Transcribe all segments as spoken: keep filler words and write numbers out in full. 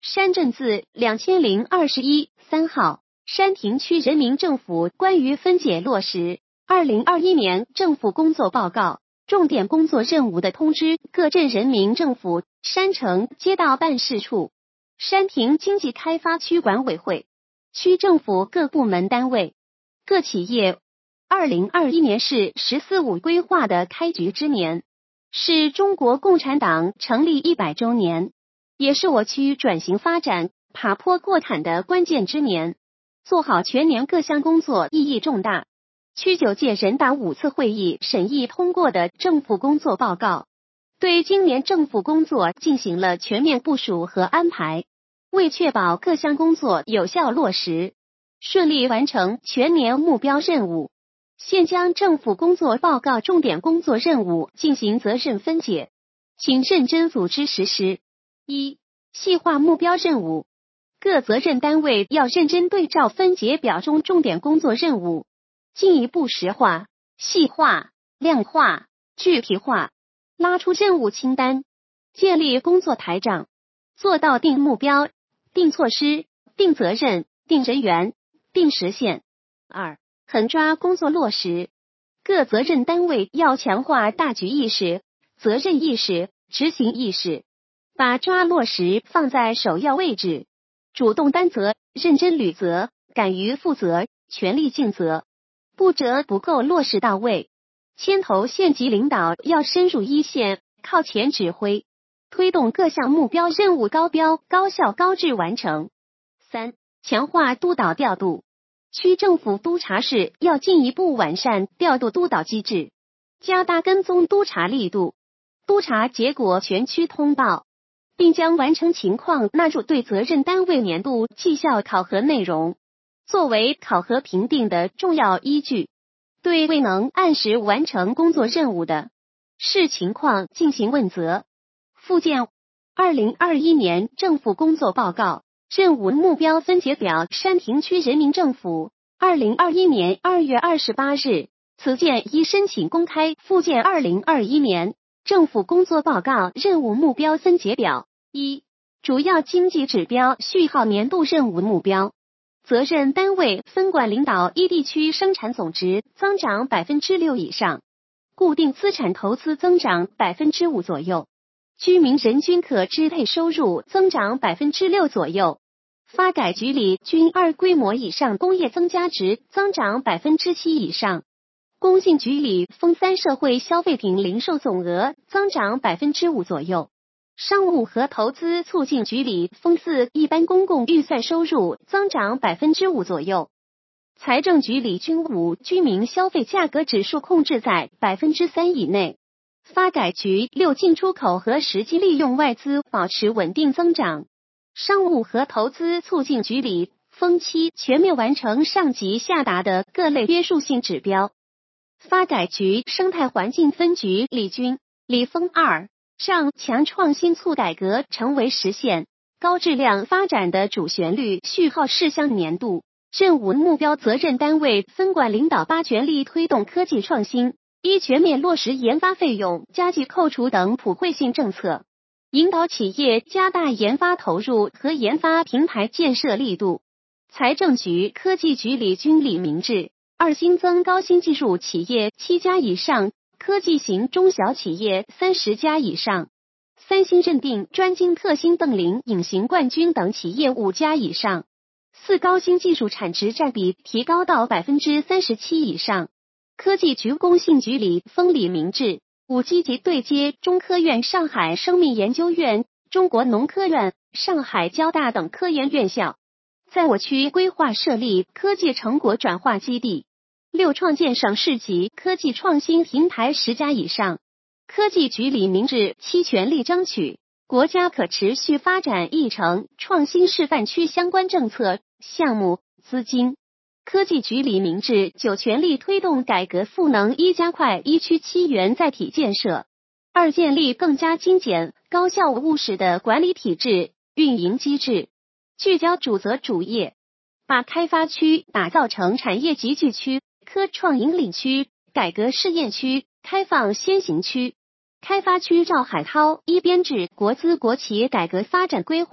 山镇字两千零二十一三号，山亭区人民政府关于分解落实二零二一年政府工作报告重点工作任务的通知，各镇人民政府、山城街道办事处、山亭经济开发区管委会、区政府各部门单位、各企业。二零二一年是十四五规划的开局之年，是中国共产党成立一百周年，也是我区转型发展、爬坡过坎的关键之年。做好全年各项工作意义重大。区九届人大五次会议审议通过的政府工作报告，对今年政府工作进行了全面部署和安排，为确保各项工作有效落实，顺利完成全年目标任务，现将政府工作报告重点工作任务进行责任分解，请认真组织实施。一、细化目标任务，各责任单位要认真对照分解表中重点工作任务，进一步实化、细化、量化、具体化，拉出任务清单，建立工作台账，做到定目标、定措施、定责任、定人员、定时限。二、狠抓工作落实，各责任单位要强化大局意识、责任意识、执行意识，把抓落实放在首要位置，主动担责、认真履责、敢于负责、全力尽责，不折不扣落实到位。牵头县级领导要深入一线，靠前指挥，推动各项目标任务高标、高效、高质完成。三、强化督导调度，区政府督察室要进一步完善调度督导机制，加大跟踪督查力度，督查结果全区通报，并将完成情况纳入对责任单位年度绩效考核内容，作为考核评定的重要依据。对未能按时完成工作任务的，视情况进行问责。附件二零二一年政府工作报告任务目标分解表，山亭区人民政府二零二一年二月二十八日，此件已申请公开。附件二零二一年政府工作报告任务目标分解表。一、主要经济指标序号年度任务目标，责任单位分管领导一地区生产总值增长百分之六以上，固定资产投资增长百分之五左右，居民人均可支配收入增长百分之六左右，发改局里均二规模以上工业增加值增长百分之七以上，工信局里封三社会消费品零售总额增长百分之五左右。商务和投资促进局里封四一般公共预算收入增长百分之五左右，财政局里均五居民消费价格指数控制在百分之三以内，发改局六进出口和实际利用外资保持稳定增长，商务和投资促进局里封七全面完成上级下达的各类约束性指标，发改局生态环境分局里均里封二。让强创新促改革成为实现高质量发展的主旋律序号事项年度任务目标，责任单位分管领导八全力推动科技创新，一全面落实研发费用加计扣除等普惠性政策，引导企业加大研发投入和研发平台建设力度。财政局科技局里均里明制二，新增高新技术企业七家以上，科技型中小企业三十家以上，三新认定专精特新邓林隐形冠军等企业五家以上，四高新技术产值占比提高到百分之三十七以上。科技局工信局里封里明制五，积极对接中科院、上海生命研究院、中国农科院、上海交大等科研院校，在我区规划设立科技成果转化基地。六，创建省市级科技创新平台十家以上。科技局里明制七，全力争取国家可持续发展议程创新示范区相关政策项目资金。科技局里明制九，全力推动改革赋能，一加快一区七元载体建设。二，建立更加精简、高效务实的管理体制、运营机制，聚焦主责主业，把开发区打造成产业集聚区、科创引领区、改革试验区、开放先行区。开发区赵海涛一，编制国资国企改革发展规划，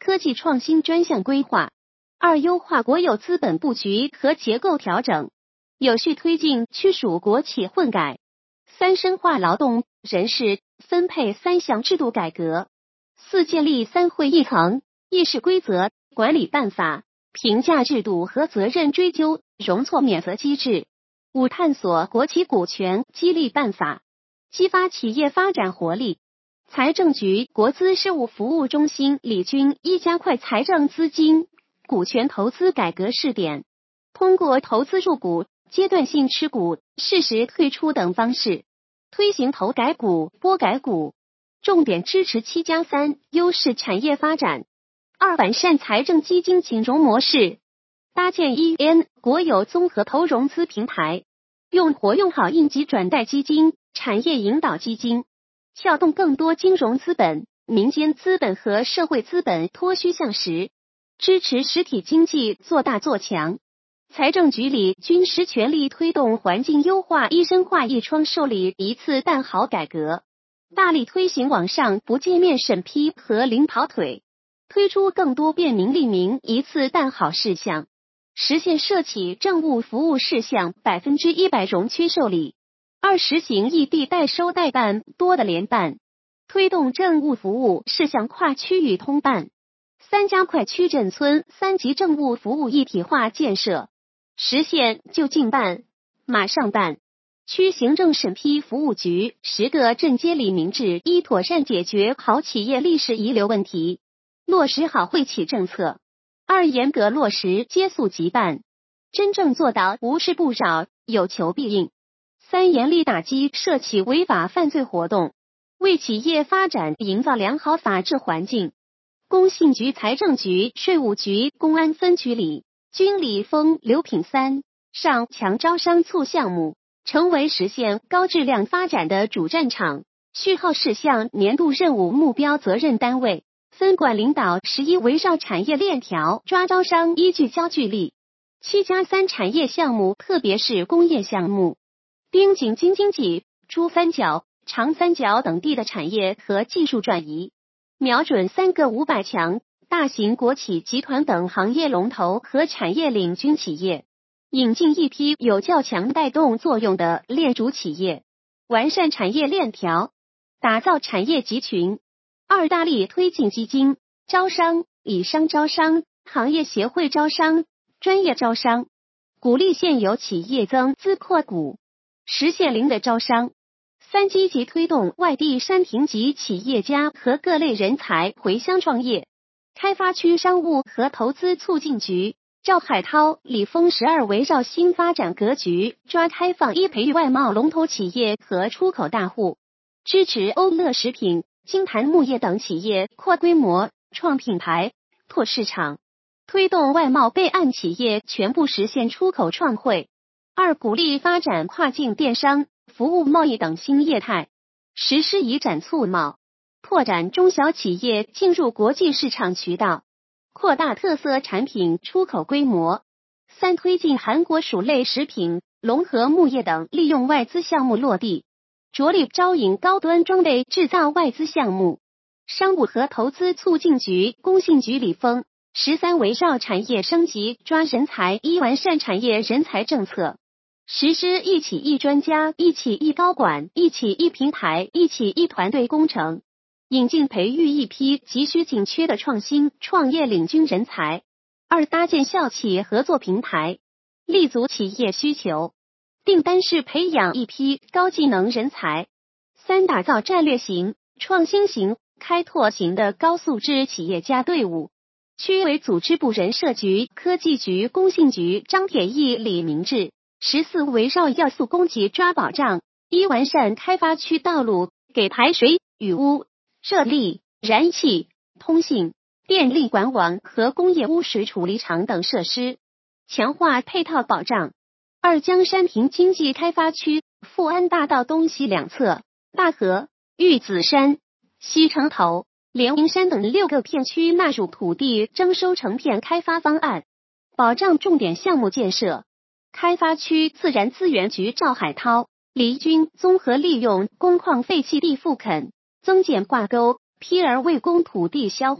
科技创新专项规划。二、优化国有资本布局和结构调整，有序推进区属国企混改。三、深化劳动、人事、分配三项制度改革。四、建立三会一衡、议事规则、管理办法、评价制度和责任追究、容错免责机制。五、探索国企股权激励办法，激发企业发展活力。财政局国资事务服务中心李军一加快财政资金股权投资改革试点，通过投资入股、阶段性持股、适时退出等方式，推行投改股、拨改股，重点支持七加三优势产业发展。二、完善财政基金金融模式，搭建 E N 国有综合投融资平台，用活用好应急转贷基金、产业引导基金，撬动更多金融资本、民间资本和社会资本脱虚向实，支持实体经济做大做强。财政局里均实全力推动环境优化一深化一窗受理一次办好改革，大力推行网上不见面审批和零跑腿，推出更多便民利民一次办好事项，实现社企政务服务事项百分之一百融区受理。二、实行异地代收代办多的联办，推动政务服务事项跨区域通办。三、加快区镇村三级政务服务一体化建设，实现就近办、马上办。区行政审批服务局十个镇街里明制，一妥善解决好企业历史遗留问题，落实好惠企政策。二、严格落实接诉即办，真正做到无事不扰、有求必应。三、严厉打击涉企违法犯罪活动，为企业发展营造良好法治环境。工信局、财政局、税务局、公安分局里均里封刘品三上强招商促项目，成为实现高质量发展的主战场。序号事项年度任务目标责任单位分管领导十一围绕产业链条抓招商依据焦距力。七加三产业项目，特别是工业项目，滨景京津冀、珠三角、长三角等地的产业和技术转移，瞄准三个五百强、大型国企集团等行业龙头和产业领军企业，引进一批有较强带动作用的链主企业，完善产业链条，打造产业集群。二、大力推进基金招商、以商招商、行业协会招商、专业招商，鼓励现有企业增资扩股，实现零的招商。三、积极推动外地山亭级企业家和各类人才回乡创业。开发区商务和投资促进局赵海涛、李峰十二围绕新发展格局，抓开放一培育外贸龙头企业和出口大户，支持欧乐食品、金坛木业等企业扩规模、创品牌、拓市场，推动外贸备案企业全部实现出口创汇。二、鼓励发展跨境电商、服务贸易等新业态，实施移展促贸，拓展中小企业进入国际市场渠道，扩大特色产品出口规模。三、推进韩国薯类食品、龙和木业等利用外资项目落地，着力招引高端装备制造外资项目。商务和投资促进局、工信局里封十三围绕产业升级抓人才，一完善产业人才政策，实施一企一专家、一企一高管、一企一平台、一企一团队工程，引进培育一批急需紧缺的创新创业领军人才。二、搭建校企合作平台，立足企业需求，订单式培养一批高技能人才。三、打造战略型、创新型、开拓型的高素质企业家队伍。区委组织部人社局、科技局、工信局张铁毅、李明志。十四、围绕要素供给抓保障，一完善开发区道路给排水、雨污、热力、燃气、通信、电力管网和工业污水处理厂等设施，强化配套保障。二、将山亭经济开发区富安大道东西两侧、大河、玉子山、西城头、连云山等六个片区纳入土地征收成片开发方案，保障重点项目建设。开发区自然资源局赵海涛、黎军综合利用工矿废弃地复垦、增减挂钩，批而未供土地消化，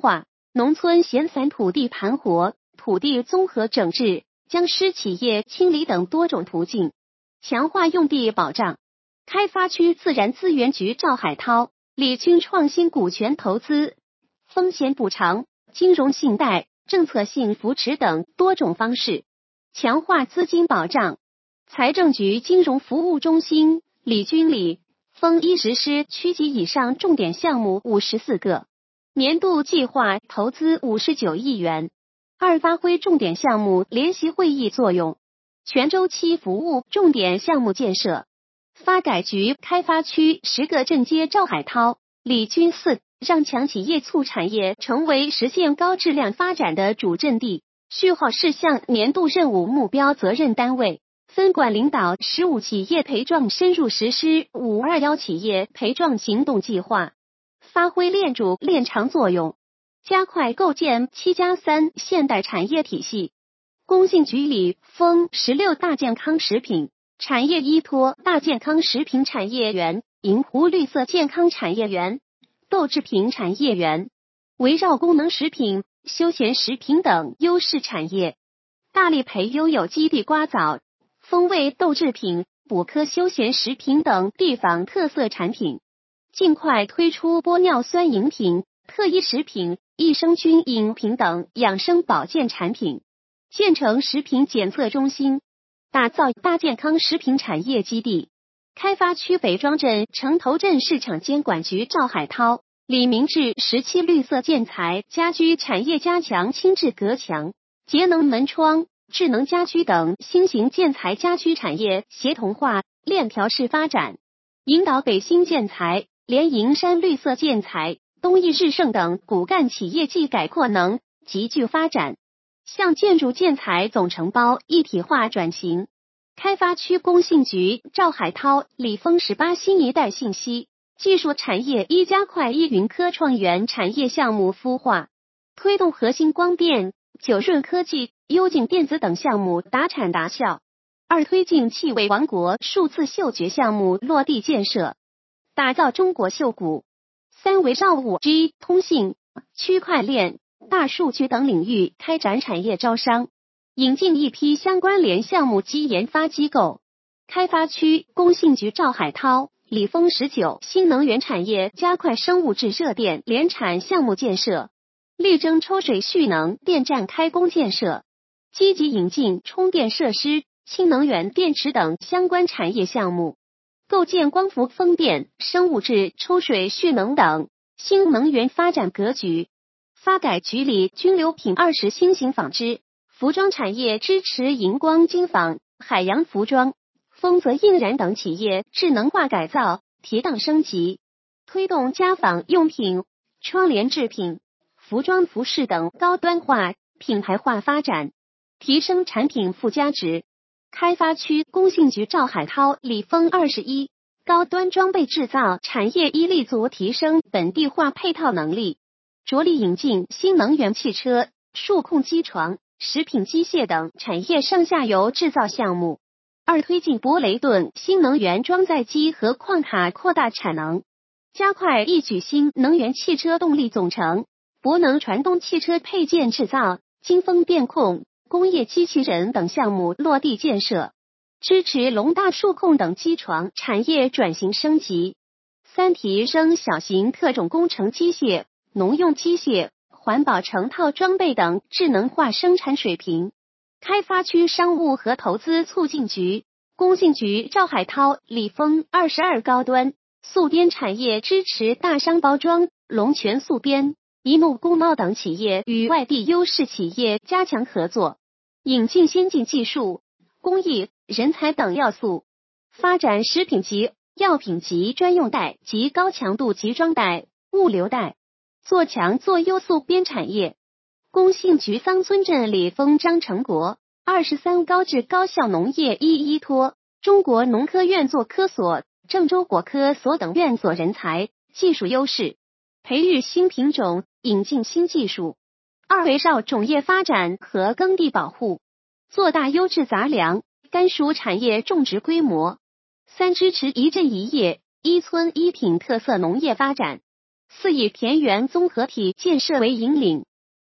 农村闲散土地盘活、土地综合整治、僵尸企业清理等多种途径，强化用地保障。开发区自然资源局赵海涛、李军创新股权投资、风险补偿、金融信贷、政策性扶持等多种方式，强化资金保障。财政局金融服务中心李军里丰一实施区级以上重点项目五十四个，年度计划投资五十九亿元。二、发挥重点项目联席会议作用，全周期服务重点项目建设。发改局开发区十个镇接赵海涛、李军四，让强企业促产业成为实现高质量发展的主阵地。序号事项年度任务目标责任单位分管领导十五企业培壮深入实施五二一企业培壮行动计划，发挥链主链长作用，加快构建七加三现代产业体系。工信局里封十六大健康食品产业依托大健康食品产业园、银湖绿色健康产业园、豆制品产业园，围绕功能食品、休闲食品等优势产业，大力培优有机地瓜枣、风味豆制品、补科休闲食品等地方特色产品，尽快推出玻尿酸饮品、特异食品、益生菌饮品等养生保健产品，建成食品检测中心，打造大健康食品产业基地。开发区北庄镇城头镇市场监管局赵海涛、李明志十七绿色建材家居产业加强轻质隔墙、节能门窗、智能家居等新型建材家居产业协同化链条式发展，引导北新建材、联营山绿色建材、东益日盛等骨干企业技改扩能急剧发展，向建筑建材总承包一体化转型。开发区工信局赵海涛、李峰十八新一代信息技术产业一加快一云科创园产业项目孵化，推动核心光电、九润科技、优景电子等项目达产达效。二、推进气味王国数字嗅觉项目落地建设，打造中国嗅谷。三、围绕 五 G、通信、区块链、大数据等领域开展产业招商，引进一批相关联项目及研发机构。开发区工信局赵海涛、李峰十九新能源产业加快生物质热电联产项目建设，力争抽水蓄能电站开工建设，积极引进充电设施、氢能源电池等相关产业项目，构建光伏风电、生物质抽水蓄能等新能源发展格局。发改局里军流品二十新型纺织、服装产业支持荧光金纺、海洋服装、丰泽印染等企业智能化改造、提档升级，推动家纺用品、窗帘制品、服装服饰等高端化、品牌化发展，提升产品附加值。开发区工信局赵海涛、李峰二十一高端装备制造产业一立足提升本地化配套能力，着力引进新能源汽车、数控机床、食品机械等产业上下游制造项目。二、推进博雷顿新能源装载机和矿卡扩大产能，加快一举新能源汽车动力总成、博能传动汽车配件制造、金风电控、工业机器人等项目落地建设，支持龙大数控等机床产业转型升级。三、提升小型特种工程机械、农用机械、环保成套装备等智能化生产水平。开发区商务和投资促进局工信局赵海涛、李峰二十二高端速编产业支持大商包装、龙泉速编、一木工贸等企业与外地优势企业加强合作，引进先进技术、工艺、人才等要素，发展食品级、药品级专用带及高强度集装袋、物流带，做强做优速编产业。工信局桑村镇李峰张成国二十三高质高效农业一依托中国农科院做科所、郑州果科所等院所人才、技术优势，培育新品种，引进新技术。二、围绕种业发展和耕地保护，做大优质杂粮、甘薯产业种植规模。三、支持一镇一业、一村一品特色农业发展。四、以田园综合体建设为引领，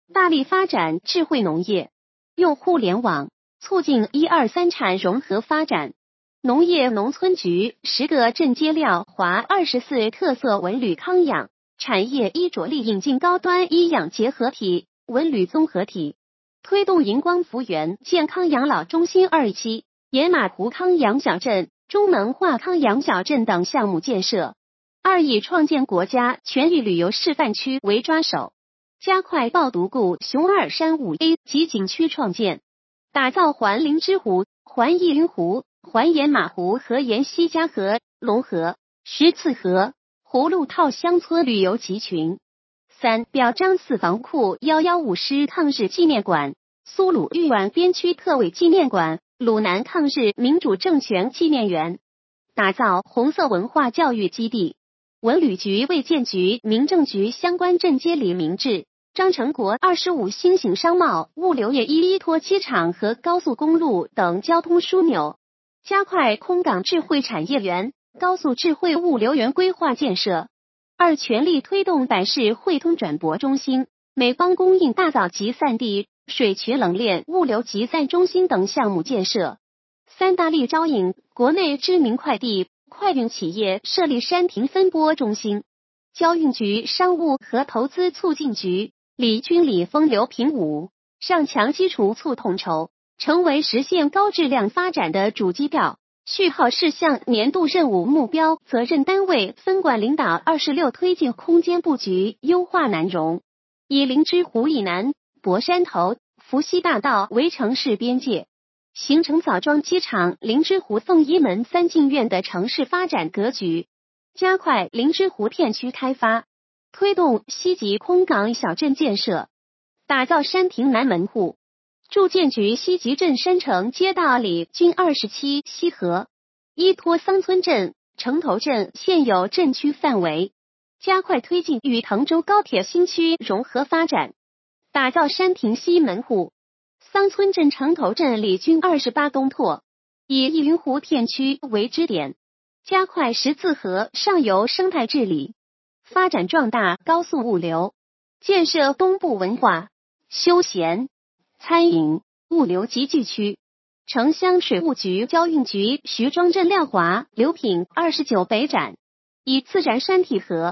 大力发展智慧农业，用互联网促进一二三产融合发展。农业农村局十个镇接料华二十四特色文旅康养产业一着力引进高端医养结合体、文旅综合体，推动银光福源健康养老中心二期、野马湖康养小镇、中能化康养小镇等项目建设。二以创建国家全域旅游示范区为抓手，加快抱独固熊二山五 A 级景区创建，打造环灵芝湖、环义云湖、环沿马湖和沿西嘉河、龙河、十次河、葫芦套乡村旅游集群。三、表彰四防库一一五师抗日纪念馆、苏鲁豫皖边区特委纪念馆、鲁南抗日民主政权纪念园，打造红色文化教育基地。文旅局、卫健局、民政局相关镇接李明志、张成国二十五新型商贸物流业一依托机场和高速公路等交通枢纽，加快空港智慧产业园、高速智慧物流园规划建设。二、全力推动百世汇通转播中心、美邦供应大枣集散地、水渠冷链物流集散中心等项目建设。三、大力招引国内知名快递快运企业设立山亭分拨中心。交运局商务和投资促进局李军李峰刘平武上强基础促统筹，成为实现高质量发展的主基调。序号事项年度任务目标责任单位分管领导二十六推进空间布局优化南容，以灵芝湖以南、博山头、伏羲大道为城市边界，形成枣庄机场、灵芝湖凤仪门三进院的城市发展格局，加快灵芝湖片区开发，推动西级空港小镇建设，打造山亭南门户。住建局西集镇山城街道里均二十七西河，依托桑村镇、城头镇现有镇区范围，加快推进与滕州高铁新区融合发展，打造山亭西门户。桑村镇、城头镇里均二十八东拓，以义云湖片区为支点，加快十字河上游生态治理，发展壮大高速物流，建设东部文化、休闲、餐饮、物流集聚区。城乡水务局、交运局徐庄镇廖华、刘品二十九北展，以自然山体河